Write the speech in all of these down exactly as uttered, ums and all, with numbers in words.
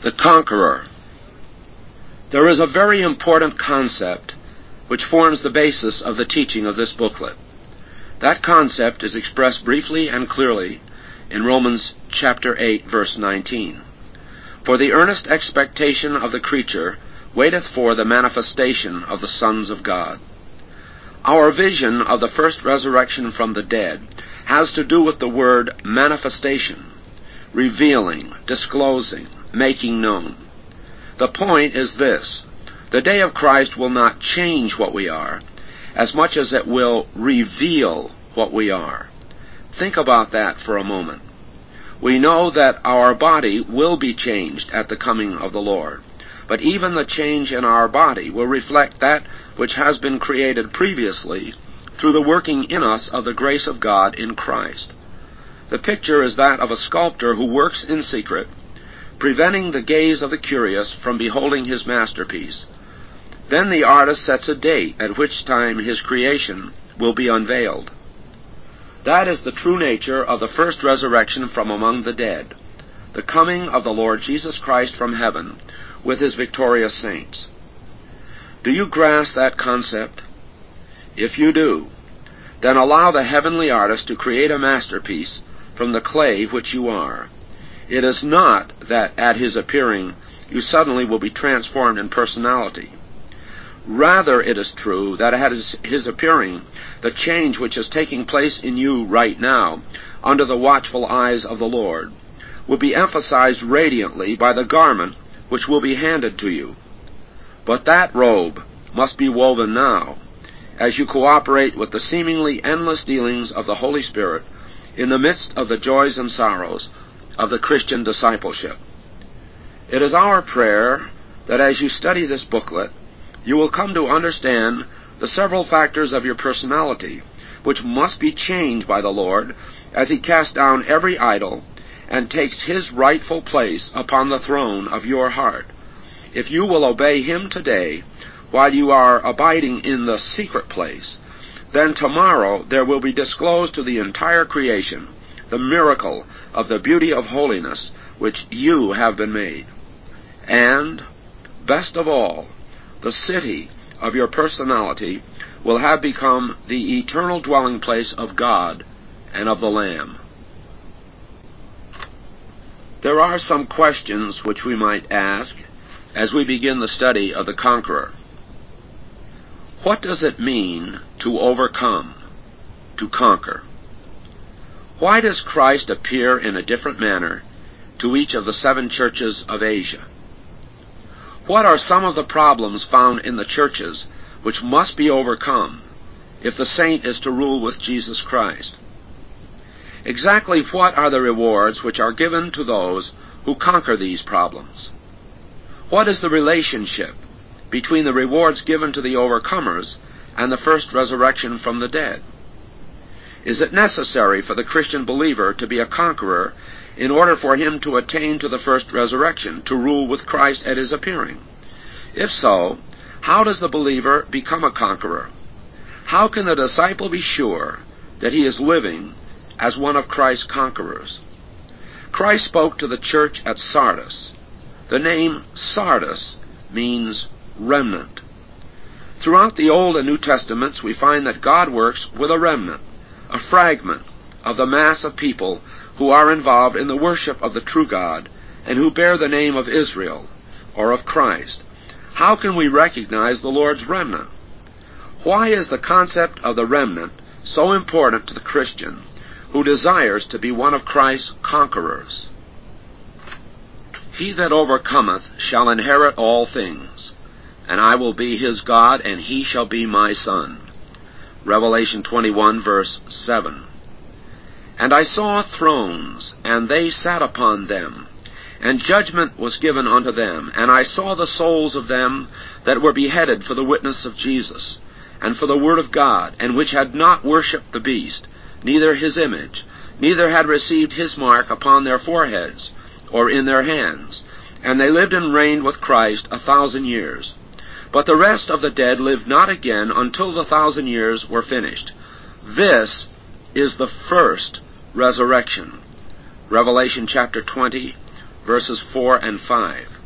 The conqueror. There is a very important concept which forms the basis of the teaching of this booklet. That concept is expressed briefly and clearly in Romans chapter eight, verse nineteen. For the earnest expectation of the creature waiteth for the manifestation of the sons of God. Our vision of the first resurrection from the dead has to do with the word manifestation, revealing, disclosing, making known. The point is this: the day of Christ will not change what we are as much as it will reveal what we are. Think about that for a moment. We know that our body will be changed at the coming of the Lord, but even the change in our body will reflect that which has been created previously through the working in us of the grace of God in Christ. The picture is that of a sculptor who works in secret, preventing the gaze of the curious from beholding his masterpiece. Then the artist sets a date at which time his creation will be unveiled. That is the true nature of the first resurrection from among the dead, the coming of the Lord Jesus Christ from heaven with his victorious saints. Do you grasp that concept? If you do, then allow the heavenly artist to create a masterpiece from the clay which you are. It is not that at his appearing you suddenly will be transformed in personality. Rather, it is true that at his, his appearing, the change which is taking place in you right now, under the watchful eyes of the Lord, will be emphasized radiantly by the garment which will be handed to you. But that robe must be woven now, as you cooperate with the seemingly endless dealings of the Holy Spirit in the midst of the joys and sorrows of the Christian discipleship. It is our prayer that as you study this booklet, you will come to understand the several factors of your personality, which must be changed by the Lord as he casts down every idol and takes his rightful place upon the throne of your heart. If you will obey him today, while you are abiding in the secret place, then tomorrow there will be disclosed to the entire creation the miracle of the beauty of holiness which you have been made. And, best of all, the city of your personality will have become the eternal dwelling place of God and of the Lamb. There are some questions which we might ask as we begin the study of the conqueror. What does it mean to overcome, to conquer? Why does Christ appear in a different manner to each of the seven churches of Asia? What are some of the problems found in the churches which must be overcome if the saint is to rule with Jesus Christ? Exactly what are the rewards which are given to those who conquer these problems? What is the relationship between the rewards given to the overcomers and the first resurrection from the dead? Is it necessary for the Christian believer to be a conqueror in order for him to attain to the first resurrection, to rule with Christ at his appearing? If so, how does the believer become a conqueror? How can the disciple be sure that he is living as one of Christ's conquerors? Christ spoke to the church at Sardis. The name Sardis means remnant. Throughout the Old and New Testaments, we find that God works with a remnant, a fragment of the mass of people who are involved in the worship of the true God and who bear the name of Israel or of Christ. How can we recognize the Lord's remnant? Why is the concept of the remnant so important to the Christian who desires to be one of Christ's conquerors? He that overcometh shall inherit all things, and I will be his God, and he shall be my son. Revelation twenty-one, verse seven. And I saw thrones, and they sat upon them, and judgment was given unto them. And I saw the souls of them that were beheaded for the witness of Jesus, and for the word of God, and which had not worshipped the beast, neither his image, neither had received his mark upon their foreheads, or in their hands. And they lived and reigned with Christ a thousand years. But the rest of the dead lived not again until the thousand years were finished. This is the first resurrection. Revelation chapter twenty, verses four and five.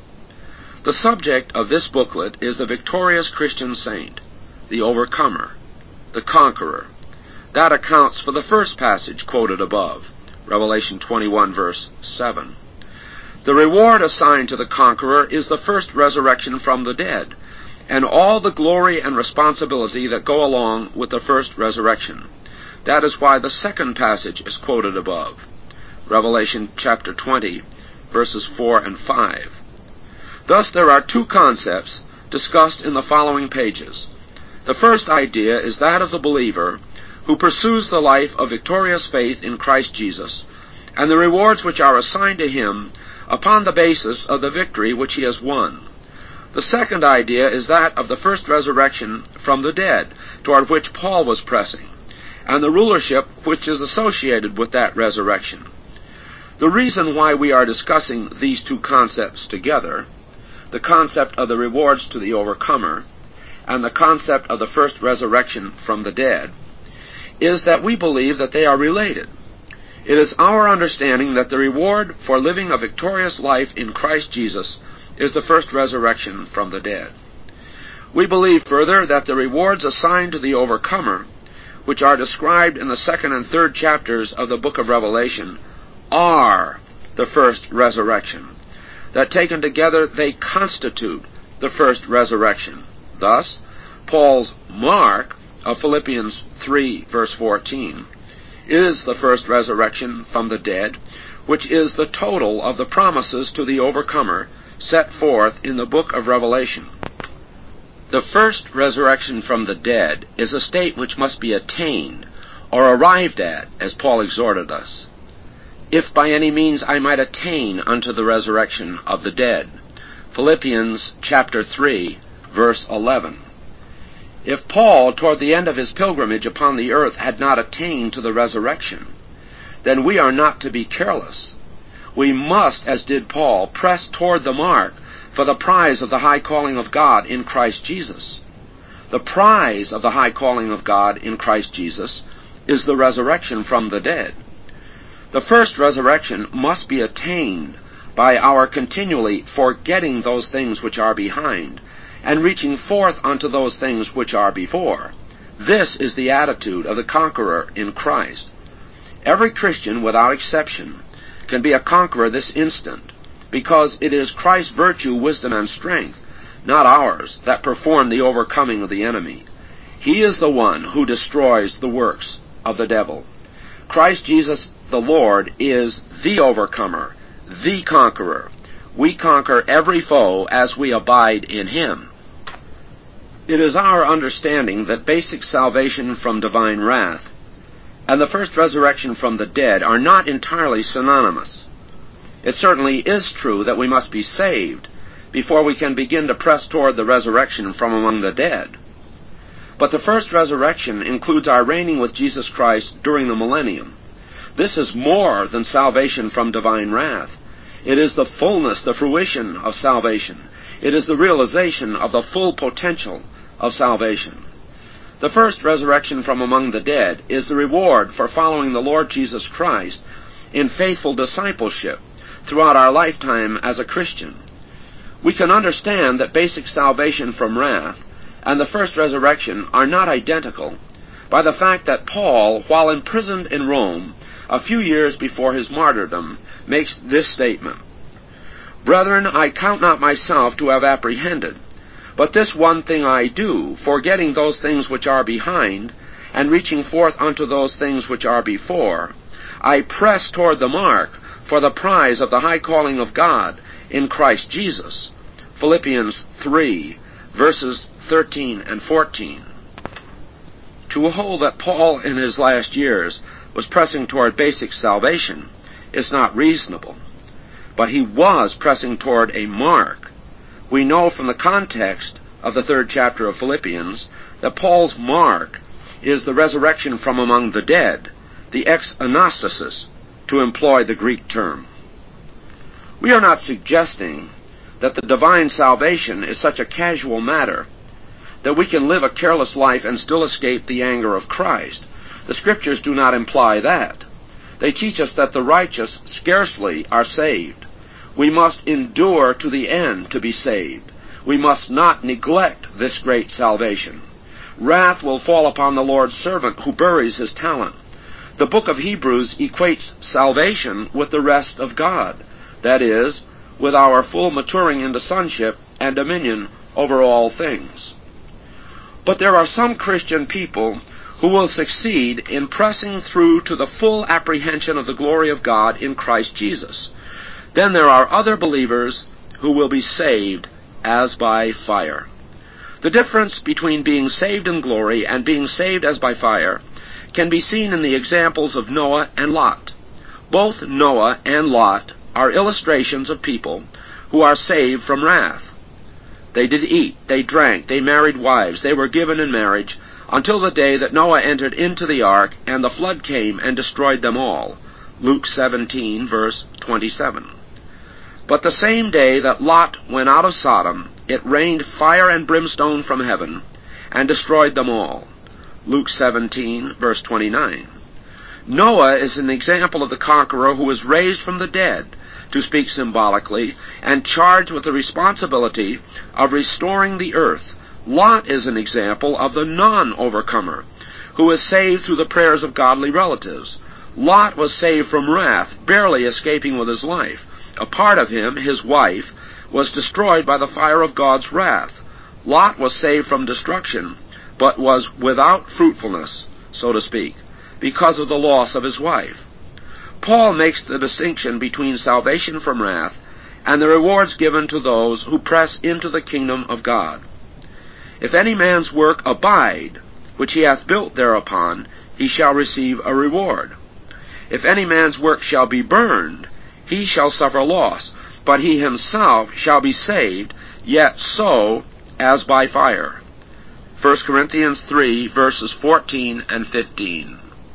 The subject of this booklet is the victorious Christian saint, the overcomer, the conqueror. That accounts for the first passage quoted above, Revelation twenty-one, verse seven. The reward assigned to the conqueror is the first resurrection from the dead, and all the glory and responsibility that go along with the first resurrection. That is why the second passage is quoted above, Revelation chapter twenty, verses four and five. Thus there are two concepts discussed in the following pages. The first idea is that of the believer who pursues the life of victorious faith in Christ Jesus, and the rewards which are assigned to him upon the basis of the victory which he has won. The second idea is that of the first resurrection from the dead, toward which Paul was pressing, and the rulership which is associated with that resurrection. The reason why we are discussing these two concepts together, the concept of the rewards to the overcomer, and the concept of the first resurrection from the dead, is that we believe that they are related. It is our understanding that the reward for living a victorious life in Christ Jesus is the first resurrection from the dead. We believe further that the rewards assigned to the overcomer, which are described in the second and third chapters of the book of Revelation, are the first resurrection, that taken together they constitute the first resurrection. Thus, Paul's mark of Philippians three, verse fourteen, is the first resurrection from the dead, which is the total of the promises to the overcomer set forth in the book of Revelation. The first resurrection from the dead is a state which must be attained, or arrived at, as Paul exhorted us. If by any means I might attain unto the resurrection of the dead. Philippians chapter three, verse eleven. If Paul, toward the end of his pilgrimage upon the earth, had not attained to the resurrection, then we are not to be careless. We must, as did Paul, press toward the mark for the prize of the high calling of God in Christ Jesus. The prize of the high calling of God in Christ Jesus is the resurrection from the dead. The first resurrection must be attained by our continually forgetting those things which are behind, and reaching forth unto those things which are before. This is the attitude of the conqueror in Christ. Every Christian, without exception, can be a conqueror this instant, because it is Christ's virtue, wisdom, and strength, not ours, that perform the overcoming of the enemy. He is the one who destroys the works of the devil. Christ Jesus the Lord is the overcomer, the conqueror. We conquer every foe as we abide in him. It is our understanding that basic salvation from divine wrath and the first resurrection from the dead are not entirely synonymous. It certainly is true that we must be saved before we can begin to press toward the resurrection from among the dead. But the first resurrection includes our reigning with Jesus Christ during the millennium. This is more than salvation from divine wrath. It is the fullness, the fruition of salvation. It is the realization of the full potential of salvation. The first resurrection from among the dead is the reward for following the Lord Jesus Christ in faithful discipleship throughout our lifetime as a Christian. We can understand that basic salvation from wrath and the first resurrection are not identical by the fact that Paul, while imprisoned in Rome a few years before his martyrdom, makes this statement: Brethren, I count not myself to have apprehended, but this one thing I do, forgetting those things which are behind, and reaching forth unto those things which are before, I press toward the mark for the prize of the high calling of God in Christ Jesus. Philippians three, verses thirteen and fourteen. To hold that Paul in his last years was pressing toward basic salvation is not reasonable, but he was pressing toward a mark. We know from the context of the third chapter of Philippians that Paul's mark is the resurrection from among the dead, the ex anastasis, to employ the Greek term. We are not suggesting that the divine salvation is such a casual matter that we can live a careless life and still escape the anger of Christ. The Scriptures do not imply that. They teach us that the righteous scarcely are saved. We must endure to the end to be saved. We must not neglect this great salvation. Wrath will fall upon the Lord's servant who buries his talent. The book of Hebrews equates salvation with the rest of God, that is, with our full maturing into sonship and dominion over all things. But there are some Christian people who will succeed in pressing through to the full apprehension of the glory of God in Christ Jesus. Then there are other believers who will be saved as by fire. The difference between being saved in glory and being saved as by fire can be seen in the examples of Noah and Lot. Both Noah and Lot are illustrations of people who are saved from wrath. They did eat, they drank, they married wives, they were given in marriage, until the day that Noah entered into the ark, and the flood came and destroyed them all. Luke seventeen, verse twenty-seven. But the same day that Lot went out of Sodom, it rained fire and brimstone from heaven, and destroyed them all. Luke seventeen, verse twenty-nine. Noah is an example of the conqueror who was raised from the dead, to speak symbolically, and charged with the responsibility of restoring the earth. Lot is an example of the non-overcomer, who was saved through the prayers of godly relatives. Lot was saved from wrath, barely escaping with his life. A part of him, his wife, was destroyed by the fire of God's wrath. Lot was saved from destruction, but was without fruitfulness, so to speak, because of the loss of his wife. Paul makes the distinction between salvation from wrath and the rewards given to those who press into the kingdom of God. If any man's work abide, which he hath built thereupon, he shall receive a reward. If any man's work shall be burned, he shall suffer loss, but he himself shall be saved, yet so as by fire. First Corinthians three, verses fourteen and fifteen.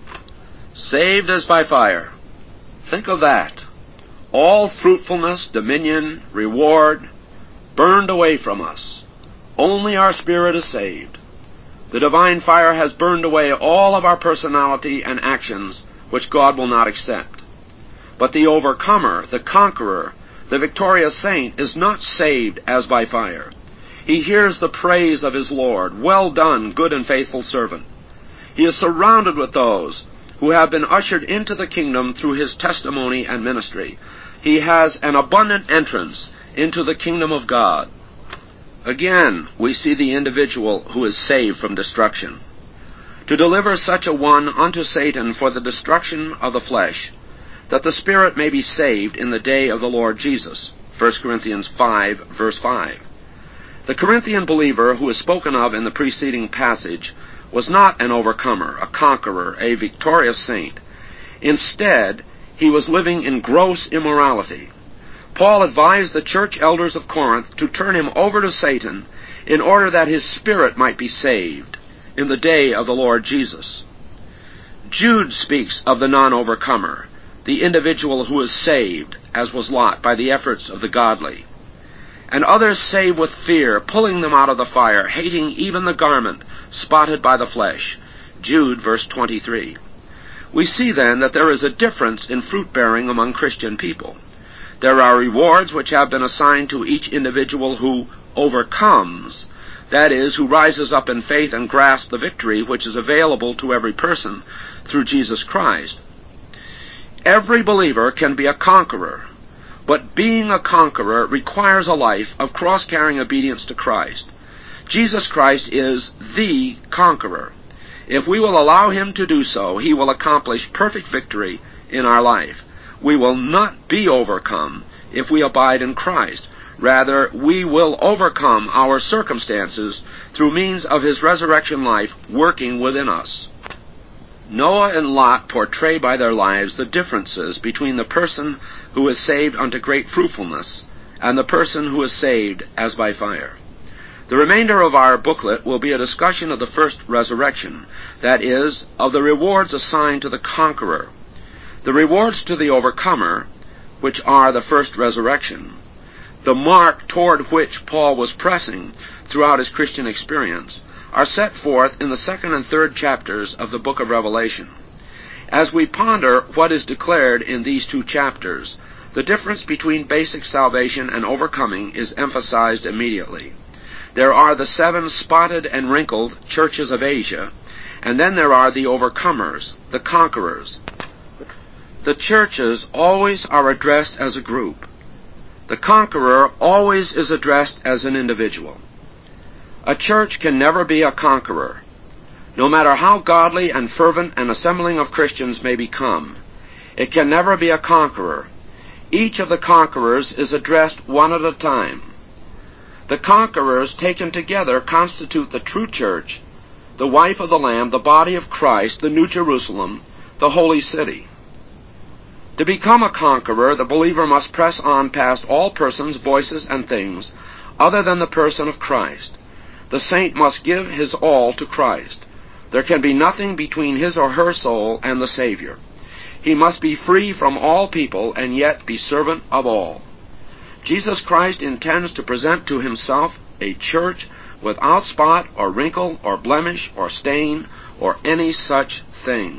Saved as by fire. Think of that. All fruitfulness, dominion, reward, burned away from us. Only our spirit is saved. The divine fire has burned away all of our personality and actions, which God will not accept. But the overcomer, the conqueror, the victorious saint is not saved as by fire. He hears the praise of his Lord. Well done, good and faithful servant. He is surrounded with those who have been ushered into the kingdom through his testimony and ministry. He has an abundant entrance into the kingdom of God. Again, we see the individual who is saved from destruction. To deliver such a one unto Satan for the destruction of the flesh, that the spirit may be saved in the day of the Lord Jesus. First Corinthians five, verse five. The Corinthian believer who is spoken of in the preceding passage was not an overcomer, a conqueror, a victorious saint. Instead, he was living in gross immorality. Paul advised the church elders of Corinth to turn him over to Satan in order that his spirit might be saved in the day of the Lord Jesus. Jude speaks of the non-overcomer, the individual who is saved, as was Lot, by the efforts of the godly. And others save with fear, pulling them out of the fire, hating even the garment spotted by the flesh. Jude, verse twenty-three. We see then that there is a difference in fruit-bearing among Christian people. There are rewards which have been assigned to each individual who overcomes, that is, who rises up in faith and grasps the victory which is available to every person through Jesus Christ. Every believer can be a conqueror, but being a conqueror requires a life of cross-carrying obedience to Christ. Jesus Christ is the conqueror. If we will allow him to do so, he will accomplish perfect victory in our life. We will not be overcome if we abide in Christ. Rather, we will overcome our circumstances through means of his resurrection life working within us. Noah and Lot portray by their lives the differences between the person who is saved unto great fruitfulness and the person who is saved as by fire. The remainder of our booklet will be a discussion of the first resurrection, that is, of the rewards assigned to the conqueror. The rewards to the overcomer, which are the first resurrection, the mark toward which Paul was pressing throughout his Christian experience, are set forth in the second and third chapters of the book of Revelation. As we ponder what is declared in these two chapters, The difference between basic salvation and overcoming is emphasized immediately. There are the seven spotted and wrinkled churches of Asia, and then there are the overcomers, the conquerors. The churches always are addressed as a group. The conqueror always is addressed as an individual. A church can never be a conqueror. No matter how godly and fervent an assembling of Christians may become, it can never be a conqueror. Each of the conquerors is addressed one at a time. The conquerors taken together constitute the true church, the wife of the Lamb, the body of Christ, the New Jerusalem, the holy city. To become a conqueror, the believer must press on past all persons, voices, and things other than the person of Christ. The saint must give his all to Christ. There can be nothing between his or her soul and the Savior. He must be free from all people and yet be servant of all. Jesus Christ intends to present to himself a church without spot or wrinkle or blemish or stain or any such thing.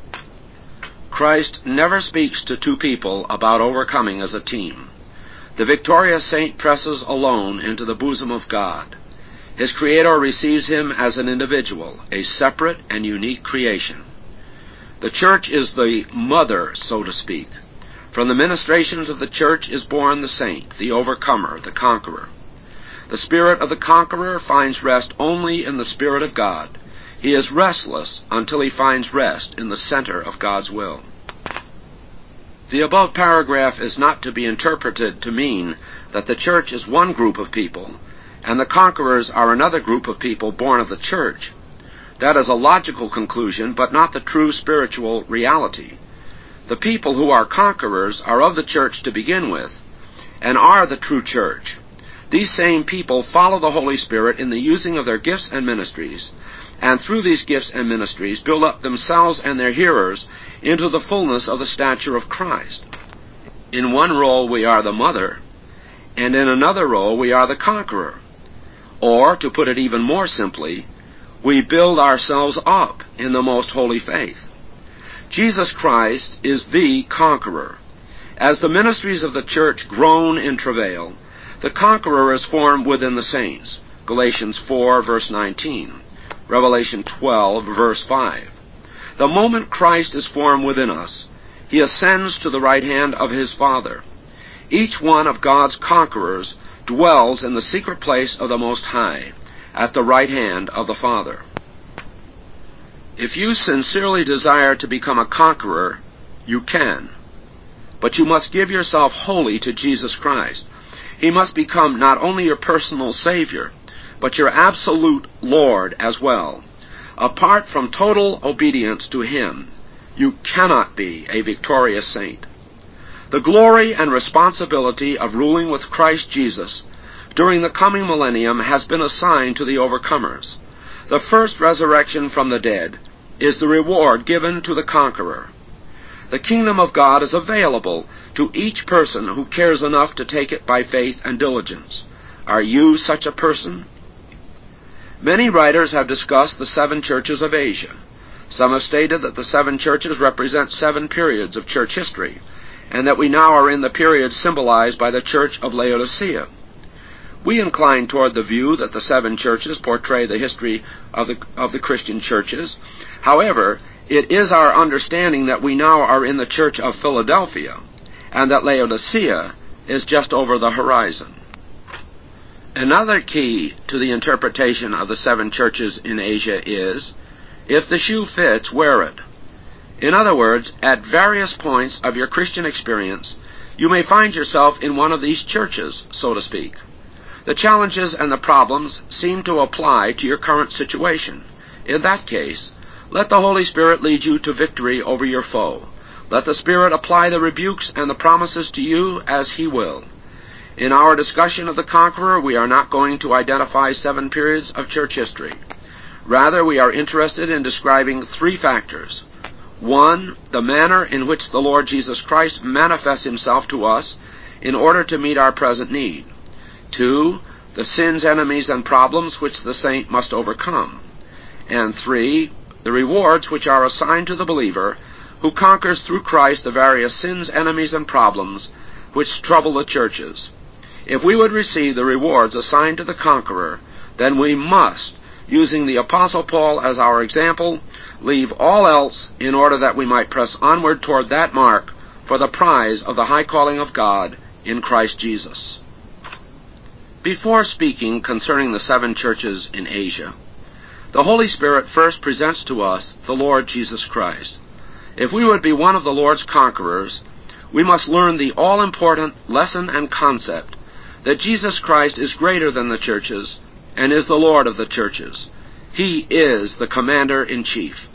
Christ never speaks to two people about overcoming as a team. The victorious saint presses alone into the bosom of God. His Creator receives him as an individual, a separate and unique creation. The church is the mother, so to speak. From the ministrations of the church is born the saint, the overcomer, the conqueror. The spirit of the conqueror finds rest only in the Spirit of God. He is restless until he finds rest in the center of God's will. The above paragraph is not to be interpreted to mean that the church is one group of people, and the conquerors are another group of people born of the church. That is a logical conclusion, but not the true spiritual reality. The people who are conquerors are of the church to begin with, and are the true church. These same people follow the Holy Spirit in the using of their gifts and ministries, and through these gifts and ministries build up themselves and their hearers into the fullness of the stature of Christ. In one role we are the mother, and in another role we are the conqueror. Or, to put it even more simply, we build ourselves up in the most holy faith. Jesus Christ is the conqueror. As the ministries of the church groan in travail, the conqueror is formed within the saints. Galatians four, verse nineteen. Revelation twelve, verse five. The moment Christ is formed within us, he ascends to the right hand of his Father. Each one of God's conquerors dwells in the secret place of the Most High, at the right hand of the Father. If you sincerely desire to become a conqueror, you can. But you must give yourself wholly to Jesus Christ. He must become not only your personal Savior, but your absolute Lord as well. Apart from total obedience to him, you cannot be a victorious saint. The glory and responsibility of ruling with Christ Jesus during the coming millennium has been assigned to the overcomers. The first resurrection from the dead is the reward given to the conqueror. The kingdom of God is available to each person who cares enough to take it by faith and diligence. Are you such a person? Many writers have discussed the seven churches of Asia. Some have stated that the seven churches represent seven periods of church history, and that we now are in the period symbolized by the church of Laodicea. We incline toward the view that the seven churches portray the history of the, of the Christian churches. However, it is our understanding that we now are in the church of Philadelphia, and that Laodicea is just over the horizon. Another key to the interpretation of the seven churches in Asia is, if the shoe fits, wear it. In other words, at various points of your Christian experience, you may find yourself in one of these churches, so to speak. The challenges and the problems seem to apply to your current situation. In that case, let the Holy Spirit lead you to victory over your foe. Let the Spirit apply the rebukes and the promises to you as he will. In our discussion of the conqueror, we are not going to identify seven periods of church history. Rather, we are interested in describing three factors. One, the manner in which the Lord Jesus Christ manifests himself to us in order to meet our present need. Two, the sins, enemies, and problems which the saint must overcome. And three, the rewards which are assigned to the believer who conquers through Christ the various sins, enemies, and problems which trouble the churches. If we would receive the rewards assigned to the conqueror, then we must, using the Apostle Paul as our example, leave all else in order that we might press onward toward that mark for the prize of the high calling of God in Christ Jesus. Before speaking concerning the seven churches in Asia, the Holy Spirit first presents to us the Lord Jesus Christ. If we would be one of the Lord's conquerors, we must learn the all-important lesson and concept that Jesus Christ is greater than the churches and is the Lord of the churches. He is the commander-in-chief.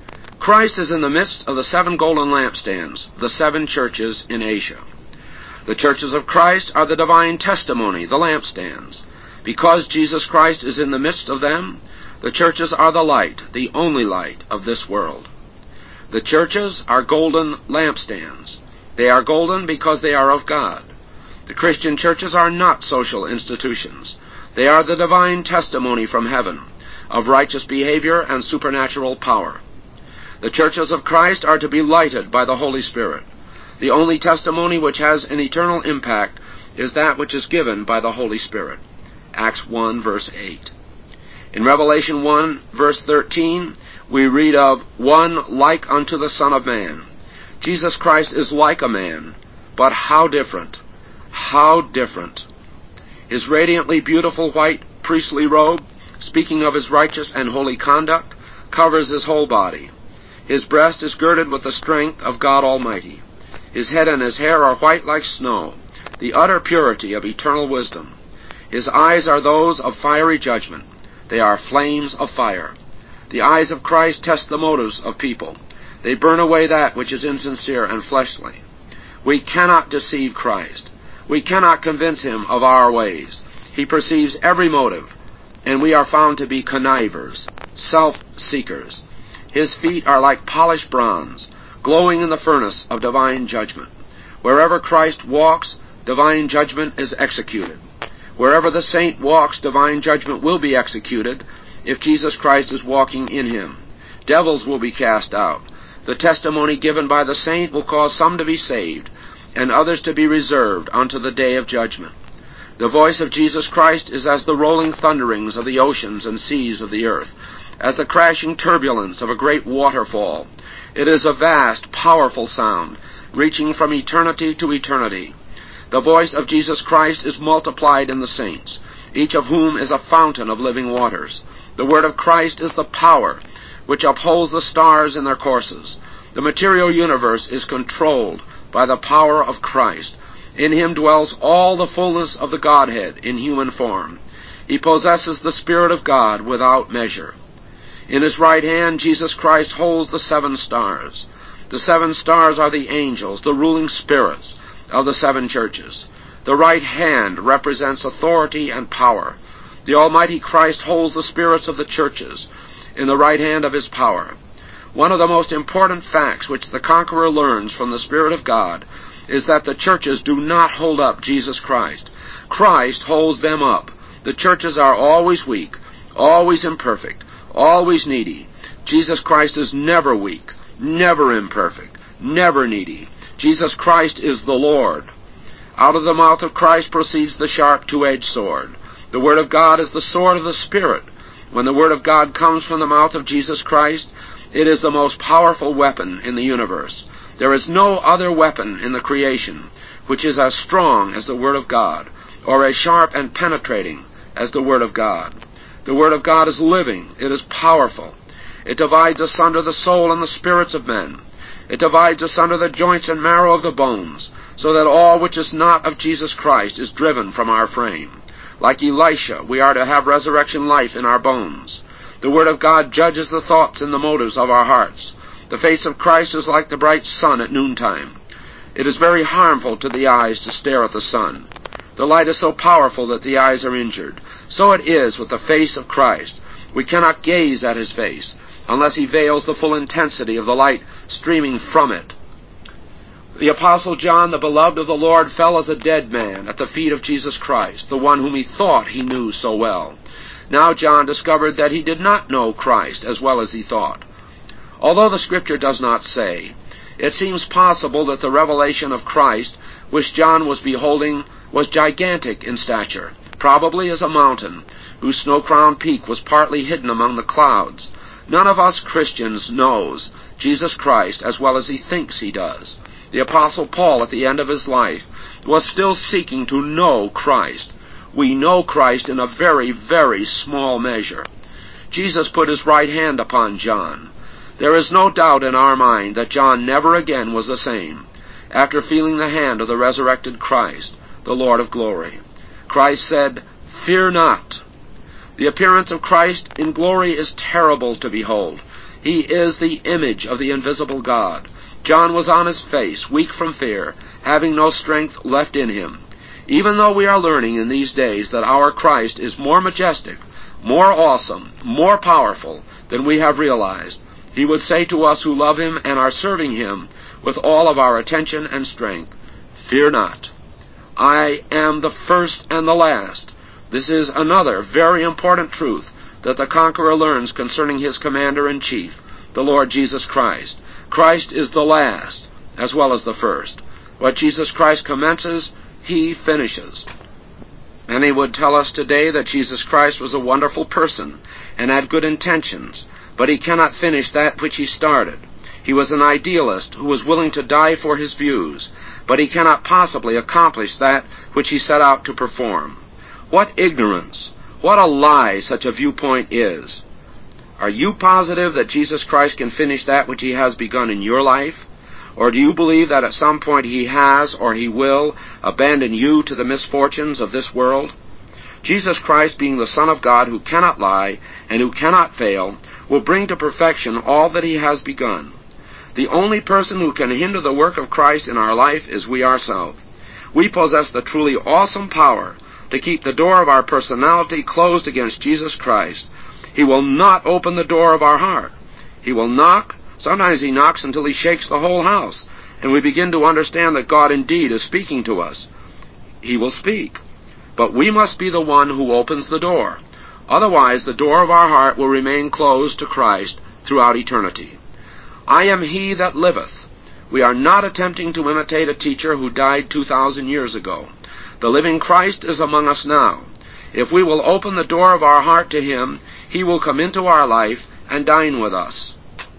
Christ is in the midst of the seven golden lampstands, the seven churches in Asia. The churches of Christ are the divine testimony, the lampstands. Because Jesus Christ is in the midst of them, the churches are the light, the only light of this world. The churches are golden lampstands. They are golden because they are of God. The Christian churches are not social institutions. They are the divine testimony from heaven of righteous behavior and supernatural power. The churches of Christ are to be lighted by the Holy Spirit. The only testimony which has an eternal impact is that which is given by the Holy Spirit. Acts one, verse eight. In Revelation one, verse thirteen, we read of one like unto the Son of Man. Jesus Christ is like a man, but how different, how different. His radiantly beautiful white priestly robe, speaking of his righteous and holy conduct, covers his whole body. His breast is girded with the strength of God Almighty. His head and his hair are white like snow, the utter purity of eternal wisdom. His eyes are those of fiery judgment. They are flames of fire. The eyes of Christ test the motives of people. They burn away that which is insincere and fleshly. We cannot deceive Christ. We cannot convince him of our ways. He perceives every motive, and we are found to be connivers, self-seekers. His feet are like polished bronze, glowing in the furnace of divine judgment. Wherever Christ walks, divine judgment is executed. Wherever the saint walks, divine judgment will be executed if Jesus Christ is walking in him. Devils will be cast out. The testimony given by the saint will cause some to be saved, and others to be reserved unto the day of judgment. The voice of Jesus Christ is as the rolling thunderings of the oceans and seas of the earth, as the crashing turbulence of a great waterfall. It is a vast, powerful sound, reaching from eternity to eternity. The voice of Jesus Christ is multiplied in the saints, each of whom is a fountain of living waters. The word of Christ is the power which upholds the stars in their courses. The material universe is controlled by the power of Christ. In him dwells all the fullness of the Godhead in human form. He possesses the Spirit of God without measure. In his right hand, Jesus Christ holds the seven stars. The seven stars are the angels, the ruling spirits of the seven churches. The right hand represents authority and power. The Almighty Christ holds the spirits of the churches in the right hand of his power. One of the most important facts which the conqueror learns from the Spirit of God is that the churches do not hold up Jesus Christ. Christ holds them up. The churches are always weak, always imperfect, always needy. Jesus Christ is never weak, never imperfect, never needy. Jesus Christ is the Lord. Out of the mouth of Christ proceeds the sharp two-edged sword. The Word of God is the sword of the Spirit. When the Word of God comes from the mouth of Jesus Christ, it is the most powerful weapon in the universe. There is no other weapon in the creation which is as strong as the Word of God, or as sharp and penetrating as the Word of God. The Word of God is living. It is powerful. It divides asunder the soul and the spirits of men. It divides asunder the joints and marrow of the bones, so that all which is not of Jesus Christ is driven from our frame. Like Elisha, we are to have resurrection life in our bones. The Word of God judges the thoughts and the motives of our hearts. The face of Christ is like the bright sun at noontime. It is very harmful to the eyes to stare at the sun. The light is so powerful that the eyes are injured. So it is with the face of Christ. We cannot gaze at his face unless he veils the full intensity of the light streaming from it. The Apostle John, the beloved of the Lord, fell as a dead man at the feet of Jesus Christ, the one whom he thought he knew so well. Now John discovered that he did not know Christ as well as he thought. Although the Scripture does not say, it seems possible that the revelation of Christ which John was beholding was gigantic in stature, probably as a mountain, whose snow-crowned peak was partly hidden among the clouds. None of us Christians knows Jesus Christ as well as he thinks he does. The Apostle Paul, at the end of his life, was still seeking to know Christ. We know Christ in a very, very small measure. Jesus put his right hand upon John. There is no doubt in our mind that John never again was the same after feeling the hand of the resurrected Christ, the Lord of glory. Christ said, "Fear not." The appearance of Christ in glory is terrible to behold. He is the image of the invisible God. John was on his face, weak from fear, having no strength left in him. Even though we are learning in these days that our Christ is more majestic, more awesome, more powerful than we have realized, he would say to us who love him and are serving him with all of our attention and strength, "Fear not. I am the first and the last." This is another very important truth that the conqueror learns concerning his commander-in-chief, the Lord Jesus Christ. Christ is the last as well as the first. What Jesus Christ commences, he finishes. Many would tell us today that Jesus Christ was a wonderful person and had good intentions, but he cannot finish that which he started. He was an idealist who was willing to die for his views, but he cannot possibly accomplish that which he set out to perform. What ignorance, what a lie such a viewpoint is. Are you positive that Jesus Christ can finish that which he has begun in your life? Or do you believe that at some point he has, or he will, abandon you to the misfortunes of this world? Jesus Christ, being the Son of God who cannot lie and who cannot fail, will bring to perfection all that he has begun. The only person who can hinder the work of Christ in our life is we ourselves. We possess the truly awesome power to keep the door of our personality closed against Jesus Christ. He will not open the door of our heart. He will knock. Sometimes he knocks until he shakes the whole house, and we begin to understand that God indeed is speaking to us. He will speak, but we must be the one who opens the door. Otherwise, the door of our heart will remain closed to Christ throughout eternity. I am he that liveth. We are not attempting to imitate a teacher who died two thousand years ago. The living Christ is among us now. If we will open the door of our heart to him, he will come into our life and dine with us.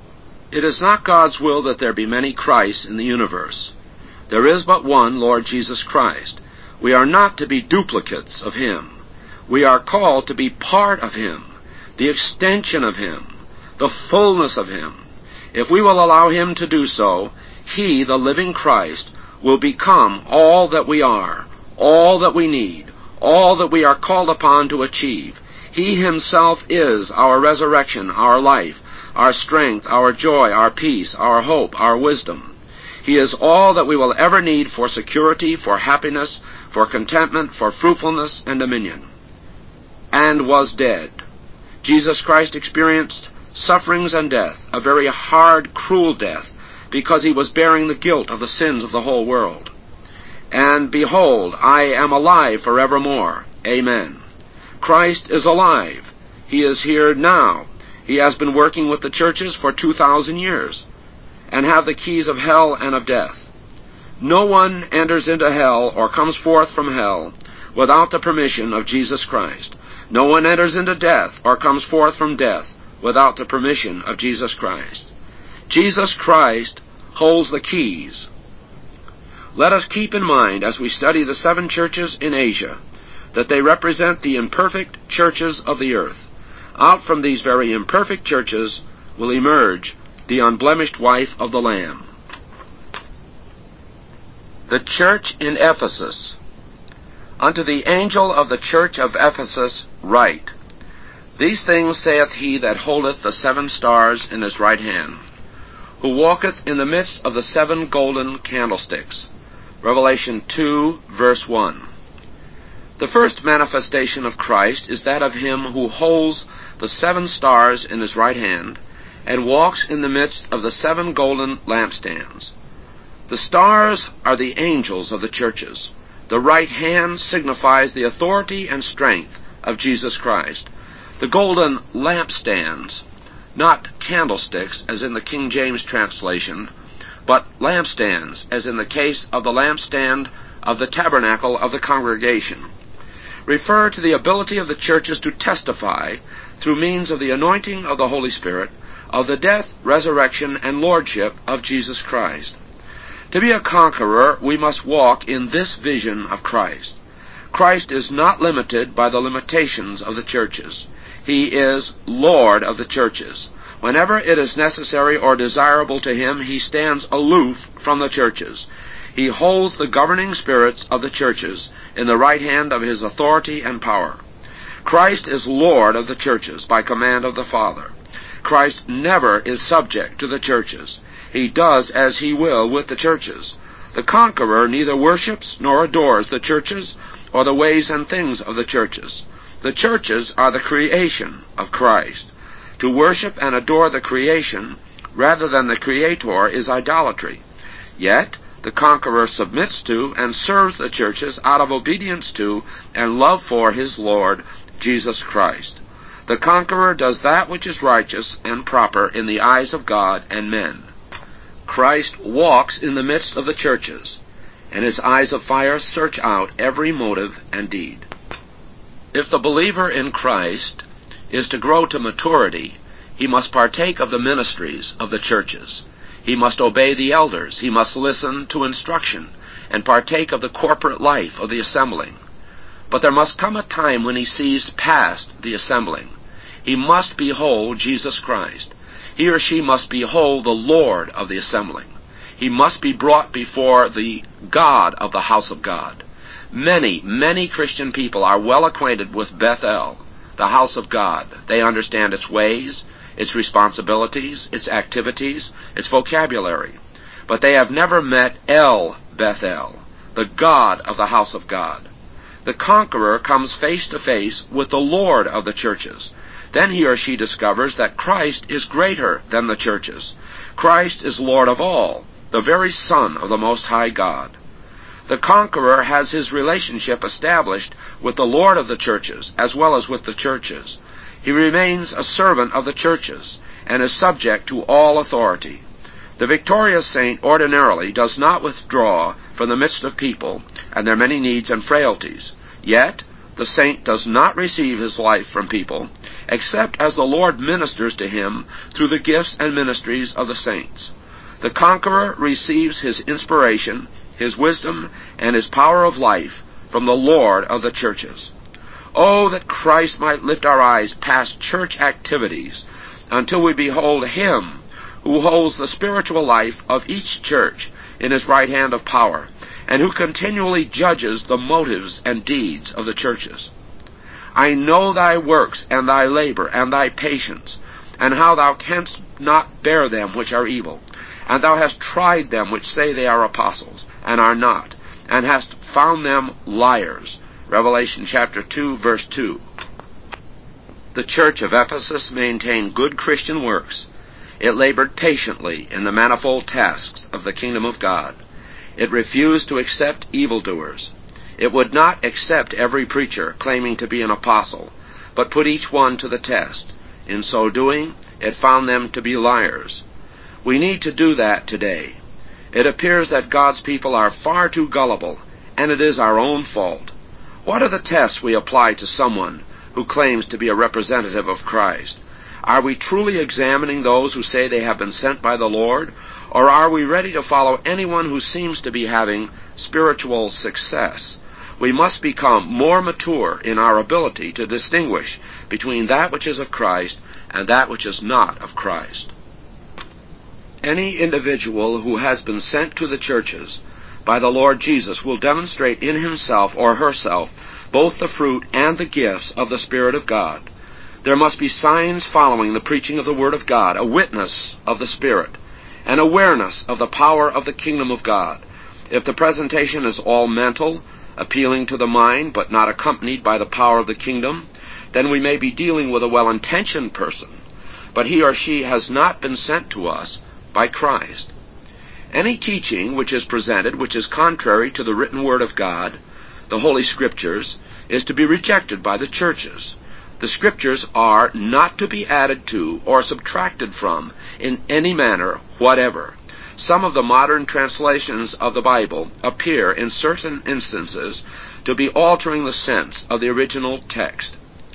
It is not God's will that there be many Christs in the universe. There is but one Lord Jesus Christ. We are not to be duplicates of him. We are called to be part of him, the extension of him, the fullness of him. If we will allow him to do so, he, the living Christ, will become all that we are, all that we need, all that we are called upon to achieve. He himself is our resurrection, our life, our strength, our joy, our peace, our hope, our wisdom. He is all that we will ever need for security, for happiness, for contentment, for fruitfulness and dominion. And was dead. Jesus Christ experienced sufferings and death, a very hard, cruel death, because he was bearing the guilt of the sins of the whole world. And behold, I am alive forevermore. Amen. Christ is alive. He is here now. He has been working with the churches for two thousand years, and have the keys of hell and of death. No one enters into hell or comes forth from hell without the permission of Jesus Christ. No one enters into death or comes forth from death without the permission of Jesus Christ. Jesus Christ holds the keys. Let us keep in mind as we study the seven churches in Asia that they represent the imperfect churches of the earth. Out from these very imperfect churches will emerge the unblemished wife of the Lamb. The church in Ephesus. Unto the angel of the church of Ephesus write, These things saith he that holdeth the seven stars in his right hand, who walketh in the midst of the seven golden candlesticks. Revelation two, verse one. The first manifestation of Christ is that of him who holds the seven stars in his right hand, and walks in the midst of the seven golden lampstands. The stars are the angels of the churches. The right hand signifies the authority and strength of Jesus Christ. The golden lampstands, not candlesticks, as in the King James translation, but lampstands, as in the case of the lampstand of the tabernacle of the congregation, refer to the ability of the churches to testify, through means of the anointing of the Holy Spirit, of the death, resurrection, and lordship of Jesus Christ. To be a conqueror, we must walk in this vision of Christ. Christ is not limited by the limitations of the churches. He is Lord of the churches. Whenever it is necessary or desirable to him, he stands aloof from the churches. He holds the governing spirits of the churches in the right hand of his authority and power. Christ is Lord of the churches by command of the Father. Christ never is subject to the churches. He does as he will with the churches. The conqueror neither worships nor adores the churches or the ways and things of the churches. The churches are the creation of Christ. To worship and adore the creation rather than the Creator is idolatry. Yet the conqueror submits to and serves the churches out of obedience to and love for his Lord, Jesus Christ. The conqueror does that which is righteous and proper in the eyes of God and men. Christ walks in the midst of the churches, and his eyes of fire search out every motive and deed. If the believer in Christ is to grow to maturity, he must partake of the ministries of the churches. He must obey the elders. He must listen to instruction and partake of the corporate life of the assembling. But there must come a time when he sees past the assembling. He must behold Jesus Christ. He or she must behold the Lord of the assembling. He must be brought before the God of the house of God. Many, many Christian people are well acquainted with Bethel, the house of God. They understand its ways, its responsibilities, its activities, its vocabulary. But they have never met El Bethel, the God of the house of God. The conqueror comes face to face with the Lord of the churches. Then he or she discovers that Christ is greater than the churches. Christ is Lord of all, the very Son of the Most High God. The conqueror has his relationship established with the Lord of the churches as well as with the churches. He remains a servant of the churches and is subject to all authority. The victorious saint ordinarily does not withdraw from the midst of people and their many needs and frailties. Yet the saint does not receive his life from people, except as the Lord ministers to him through the gifts and ministries of the saints. The conqueror receives his inspiration, his wisdom, and his power of life from the Lord of the churches. Oh, that Christ might lift our eyes past church activities until we behold him who holds the spiritual life of each church in his right hand of power, and who continually judges the motives and deeds of the churches. I know thy works, and thy labor, and thy patience, and how thou canst not bear them which are evil. And thou hast tried them which say they are apostles, and are not, and hast found them liars. Revelation chapter two, verse two. The church of Ephesus maintained good Christian works. It labored patiently in the manifold tasks of the kingdom of God. It refused to accept evildoers. It would not accept every preacher claiming to be an apostle, but put each one to the test. In so doing, it found them to be liars. We need to do that today. It appears that God's people are far too gullible, and it is our own fault. What are the tests we apply to someone who claims to be a representative of Christ? Are we truly examining those who say they have been sent by the Lord, or are we ready to follow anyone who seems to be having spiritual success? We must become more mature in our ability to distinguish between that which is of Christ and that which is not of Christ. Any individual who has been sent to the churches by the Lord Jesus will demonstrate in himself or herself both the fruit and the gifts of the Spirit of God. There must be signs following the preaching of the Word of God, a witness of the Spirit, an awareness of the power of the kingdom of God. If the presentation is all mental, appealing to the mind, but not accompanied by the power of the kingdom, then we may be dealing with a well-intentioned person, but he or she has not been sent to us by Christ. Any teaching which is presented which is contrary to the written Word of God, the Holy Scriptures, is to be rejected by the churches. The Scriptures are not to be added to or subtracted from in any manner whatever. Some of the modern translations of the Bible appear in certain instances to be altering the sense of the original text.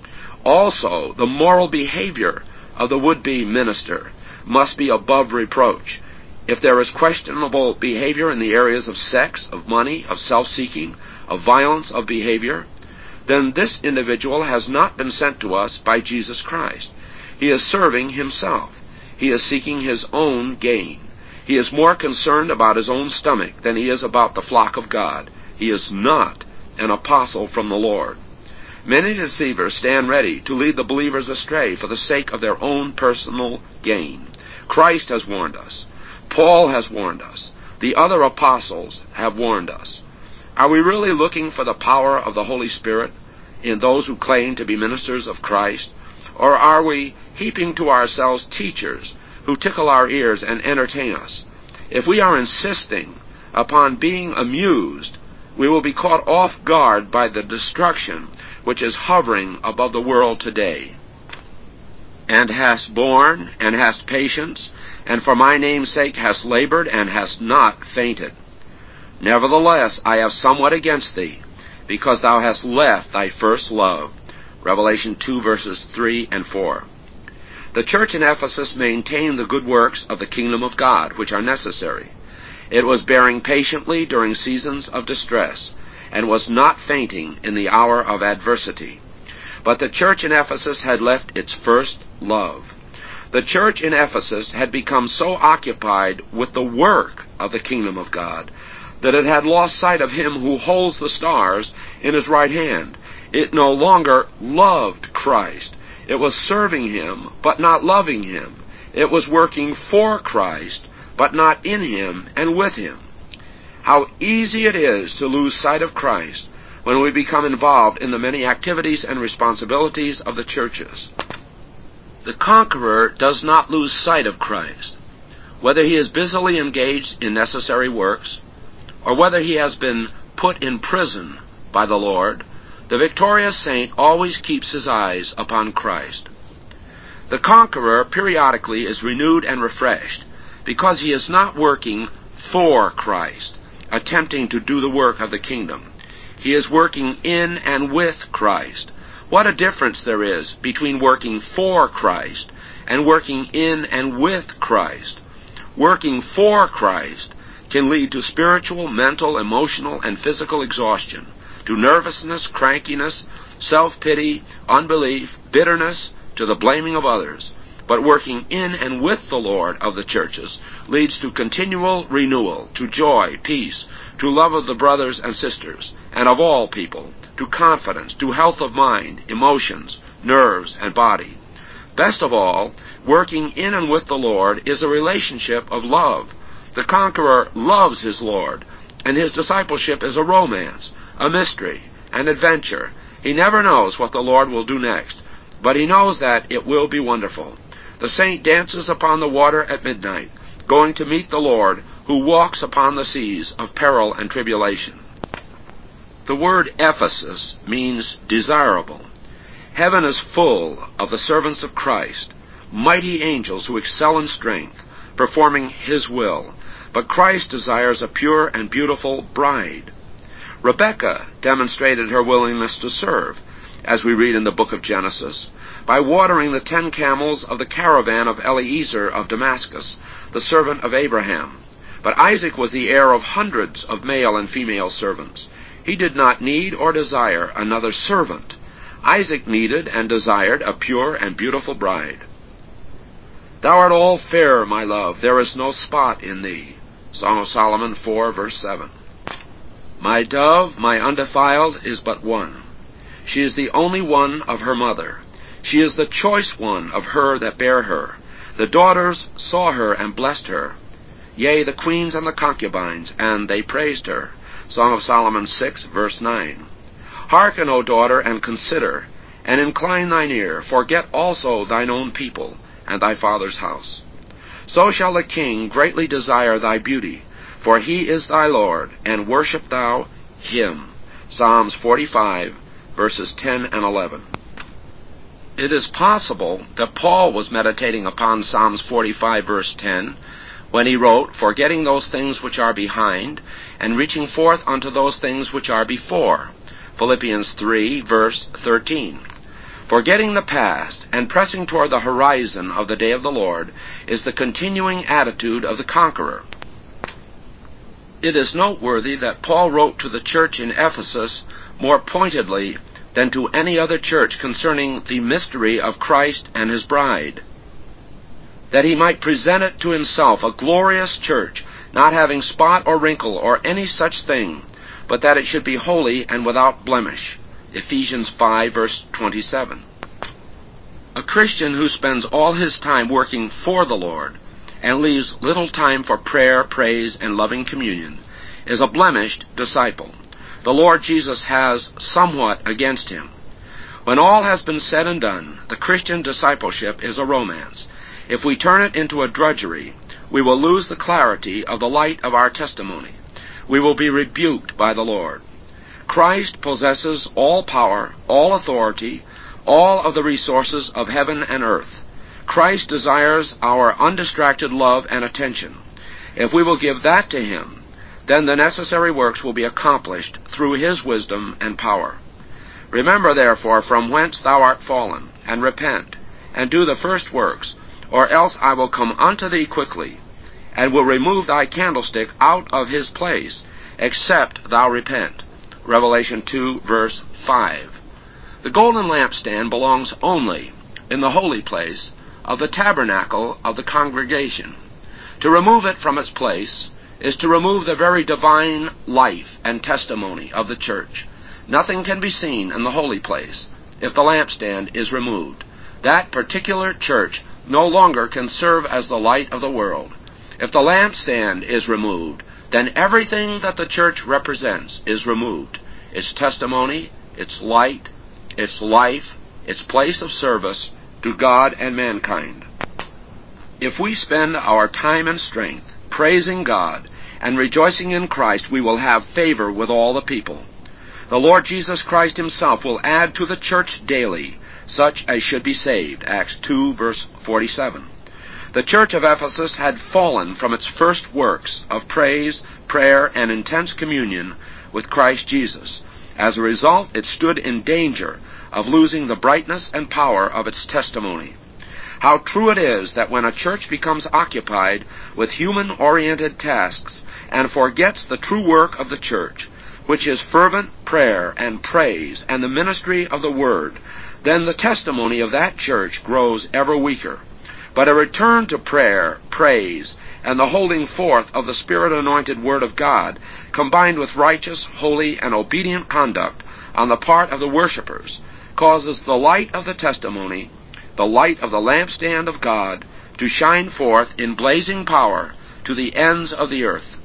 Also, the moral behavior of the would-be minister must be above reproach. If there is questionable behavior in the areas of sex, of money, of self-seeking, of violence of behavior, then this individual has not been sent to us by Jesus Christ. He is serving himself. He is seeking his own gain. He is more concerned about his own stomach than he is about the flock of God. He is not an apostle from the Lord. Many deceivers stand ready to lead the believers astray for the sake of their own personal gain. Christ has warned us. Paul has warned us. The other apostles have warned us. Are we really looking for the power of the Holy Spirit in those who claim to be ministers of Christ? Or are we heaping to ourselves teachers who tickle our ears and entertain us? If we are insisting upon being amused, we will be caught off guard by the destruction which is hovering above the world today. And hast borne, and hast patience, and for my name's sake hast labored, and hast not fainted. Nevertheless, I have somewhat against thee, because thou hast left thy first love. Revelation two, verses three and four. The church in Ephesus maintained the good works of the kingdom of God, which are necessary. It was bearing patiently during seasons of distress, and was not fainting in the hour of adversity. But the church in Ephesus had left its first love. The church in Ephesus had become so occupied with the work of the kingdom of God that it had lost sight of him who holds the stars in his right hand. It no longer loved Christ. It was serving him, but not loving him. It was working for Christ, but not in him and with him. How easy it is to lose sight of Christ when we become involved in the many activities and responsibilities of the churches. The conqueror does not lose sight of Christ. Whether he is busily engaged in necessary works, or whether he has been put in prison by the Lord, the victorious saint always keeps his eyes upon Christ. The conqueror periodically is renewed and refreshed because he is not working for Christ, attempting to do the work of the kingdom. He is working in and with Christ. What a difference there is between working for Christ and working in and with Christ. Working for Christ can lead to spiritual, mental, emotional, and physical exhaustion, to nervousness, crankiness, self-pity, unbelief, bitterness, to the blaming of others. But working in and with the Lord of the churches leads to continual renewal, to joy, peace, to love of the brothers and sisters, and of all people, to confidence, to health of mind, emotions, nerves, and body. Best of all, working in and with the Lord is a relationship of love. The conqueror loves his Lord, and his discipleship is a romance, a mystery, an adventure. He never knows what the Lord will do next, but he knows that it will be wonderful. The saint dances upon the water at midnight, going to meet the Lord, who walks upon the seas of peril and tribulation. The word Ephesus means desirable. Heaven is full of the servants of Christ, mighty angels who excel in strength, performing his will. But Christ desires a pure and beautiful bride. Rebekah demonstrated her willingness to serve, as we read in the book of Genesis, by watering the ten camels of the caravan of Eliezer of Damascus, the servant of Abraham. But Isaac was the heir of hundreds of male and female servants. He did not need or desire another servant. Isaac needed and desired a pure and beautiful bride. Thou art all fair, my love, there is no spot in thee. Song of Solomon four, verse seven. My dove, my undefiled, is but one. She is the only one of her mother. She is the choice one of her that bare her. The daughters saw her and blessed her. Yea, the queens and the concubines, and they praised her. Song of Solomon six, verse nine. Hearken, O daughter, and consider, and incline thine ear. Forget also thine own people, and thy father's house. So shall the king greatly desire thy beauty, for he is thy Lord, and worship thou him. Psalms forty-five, verses ten and eleven. It is possible that Paul was meditating upon Psalms forty-five, verse ten, when he wrote, "Forgetting those things which are behind, and reaching forth unto those things which are before." Philippians three, verse thirteen. Forgetting the past and pressing toward the horizon of the day of the Lord is the continuing attitude of the conqueror. It is noteworthy that Paul wrote to the church in Ephesus more pointedly than to any other church concerning the mystery of Christ and his bride, that he might present it to himself a glorious church, not having spot or wrinkle or any such thing, but that it should be holy and without blemish. Ephesians five, verse twenty-seven. A Christian who spends all his time working for the Lord and leaves little time for prayer, praise, and loving communion is a blemished disciple. The Lord Jesus has somewhat against him. When all has been said and done, the Christian discipleship is a romance. If we turn it into a drudgery, we will lose the clarity of the light of our testimony. We will be rebuked by the Lord. Christ possesses all power, all authority, all of the resources of heaven and earth. Christ desires our undistracted love and attention. If we will give that to him, then the necessary works will be accomplished through his wisdom and power. Remember, therefore, from whence thou art fallen, and repent, and do the first works, or else I will come unto thee quickly, and will remove thy candlestick out of his place, except thou repent. Revelation two, verse five. The golden lampstand belongs only in the holy place of the tabernacle of the congregation. To remove it from its place is to remove the very divine life and testimony of the church. Nothing can be seen in the holy place if the lampstand is removed. That particular church no longer can serve as the light of the world. If the lampstand is removed, then everything that the church represents is removed. Its testimony, its light, its life, its place of service to God and mankind. If we spend our time and strength praising God and rejoicing in Christ, we will have favor with all the people. The Lord Jesus Christ himself will add to the church daily such as should be saved. Acts two, verse forty-seven. The church of Ephesus had fallen from its first works of praise, prayer, and intense communion with Christ Jesus. As a result, it stood in danger of losing the brightness and power of its testimony. How true it is that when a church becomes occupied with human-oriented tasks and forgets the true work of the church, which is fervent prayer and praise and the ministry of the Word, then the testimony of that church grows ever weaker. But a return to prayer, praise, and the holding forth of the Spirit-anointed Word of God, combined with righteous, holy, and obedient conduct on the part of the worshipers, causes the light of the testimony, the light of the lampstand of God, to shine forth in blazing power to the ends of the earth.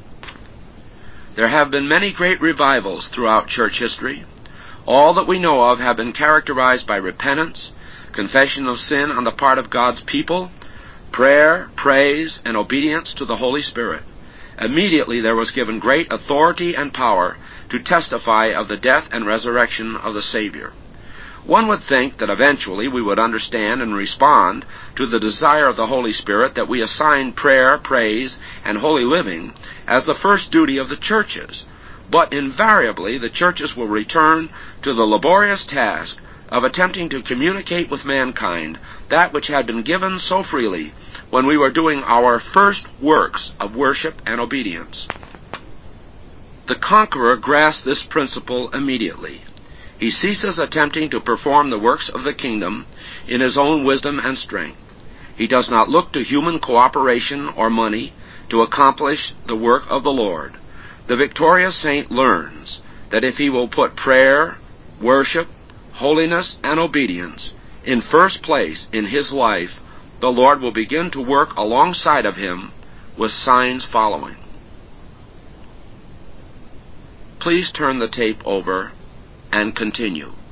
There have been many great revivals throughout church history. All that we know of have been characterized by repentance, confession of sin on the part of God's people, prayer, praise, and obedience to the Holy Spirit. Immediately there was given great authority and power to testify of the death and resurrection of the Savior. One would think that eventually we would understand and respond to the desire of the Holy Spirit that we assign prayer, praise, and holy living as the first duty of the churches. But invariably the churches will return to the laborious task of attempting to communicate with mankind that which had been given so freely when we were doing our first works of worship and obedience. The conqueror grasps this principle immediately. He ceases attempting to perform the works of the kingdom in his own wisdom and strength. He does not look to human cooperation or money to accomplish the work of the Lord. The victorious saint learns that if he will put prayer, worship, holiness, and obedience in first place in his life, the Lord will begin to work alongside of him with signs following. Please turn the tape over and continue.